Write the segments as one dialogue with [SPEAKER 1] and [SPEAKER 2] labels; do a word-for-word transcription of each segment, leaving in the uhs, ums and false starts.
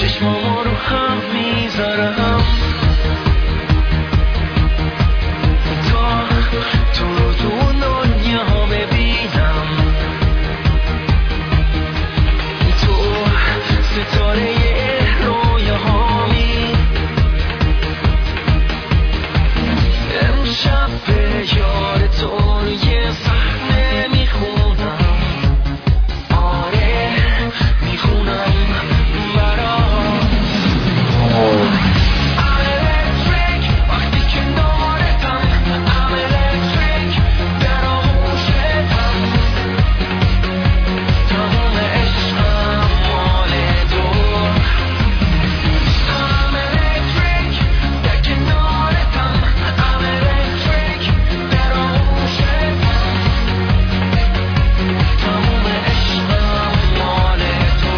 [SPEAKER 1] چشمامو رو هم میذارم تا تو رو تو دنیا ببینم. تو ستاره رویاهامی، امشب به یاد تو یه صحنه میخونم. آره میخونم برات. I'm electric وقتی کنارتم. I'm electric در آغوشتم. تمام عشقم مال تو. I'm electric در کنارتم. I'm electric در آغوشتم. تمام عشقم مال تو.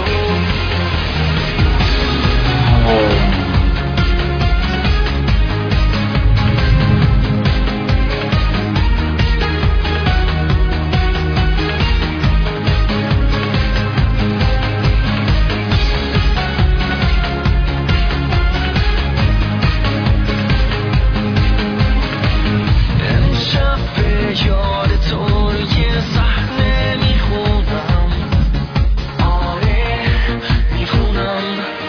[SPEAKER 1] امشب به یاد تو یه صحنه میخونم. آره میخونم.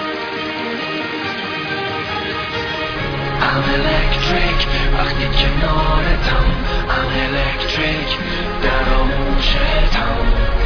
[SPEAKER 1] I'm electric وقتی کنارتم. I'm electric در آغوشتم.